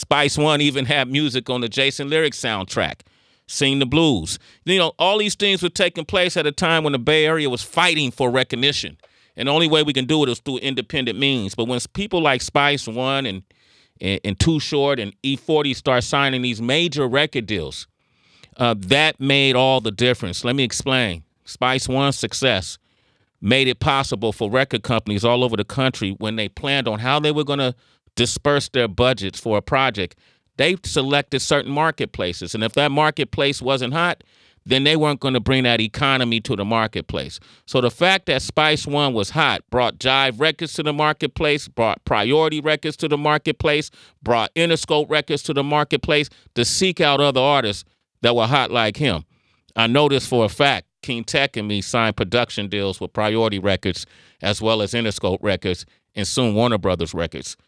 Spice One even had music on the Jason Lyric soundtrack. Sing the Blues. All these things were taking place at a time when the Bay Area was fighting for recognition. And the only way we can do it is through independent means. But when people like Spice One and Too Short and E40 start signing these major record deals, that made all the difference. Let me explain. Spice One's success made it possible for record companies all over the country, when they planned on how they were going to disperse their budgets for a project, they selected certain marketplaces. And if that marketplace wasn't hot, then they weren't going to bring that economy to the marketplace. So the fact that Spice One was hot brought Jive Records to the marketplace, brought Priority Records to the marketplace, brought Interscope Records to the marketplace to seek out other artists that were hot like him. I know this for a fact. King Tech and me signed production deals with Priority Records as well as Interscope Records and soon Warner Brothers Records.